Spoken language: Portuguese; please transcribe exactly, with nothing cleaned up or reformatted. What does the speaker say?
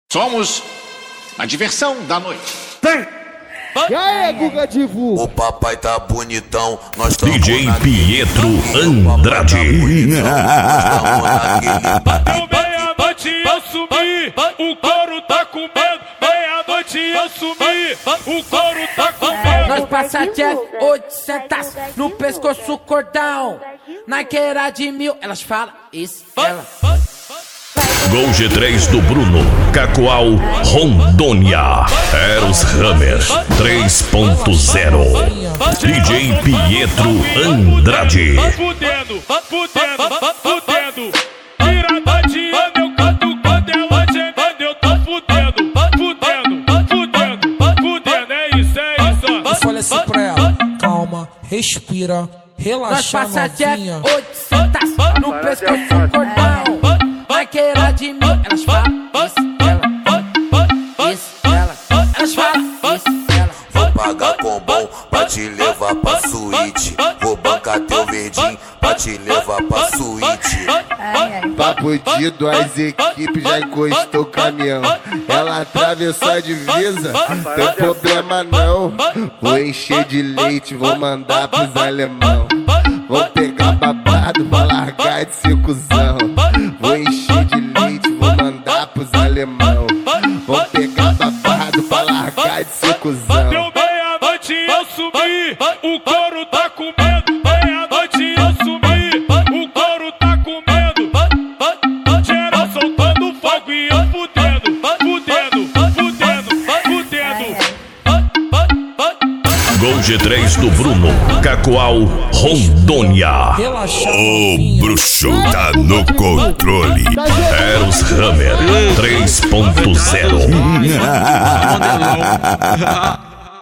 Somos a diversão da noite. Tem! E aí, Guga Divu? O papai tá bonitão, nós tamo D J Pietro Andrade. Bateu meia-noite e eu sumi, o couro tá com medo. Meia-noite e eu sumi, o couro tá com medo. Nós passa Jack oitocentos no pescoço cordão. Naqueira de mil, elas falam isso, ela. Gol G três do Bruno, Cacoal, Rondônia, Eros Hammer três ponto zero. D J Pietro Andrade. Fudendo, fudendo, fudendo. Virada de ano eu canto quando ela gemendo. Eu tô fudendo, fudendo, fudendo, fudendo. É isso, é isso. Eu falei assim pra ela: calma, respira, relaxa, Nós passa Jack novinha. oitocentos no pescoço cordão. Naqueira de mil, elas falam isso, ela. Isso, ela. Elas falam isso, ela. Vou pagar com bom pra te levar pra suíte. Vou bancar teu verdinho pra te levar pra suíte. Papo de duas equipes, já encostou o caminhão. Ela atravessou a divisa, tem problema não. Vou encher de leite, vou mandar pros alemão. Vou pegar babado, vou largar de ser cuzão. Vou encher de leite, vou mandar pros alemão. Vou pegar babado, vou largar de ser cuzão. Deu meia-noite e eu sumi, o couro tá com medo. Meia-noite e eu sumi, o couro tá com medo. Geral soltando fogo e eu fudendo, fudendo, fudendo, fudendo. Gol G três do Bruno, Cacoal, Rondônia. Relaxa, O novinha. bruxo tá no controle. Eros Hammer três ponto zero. Modelão.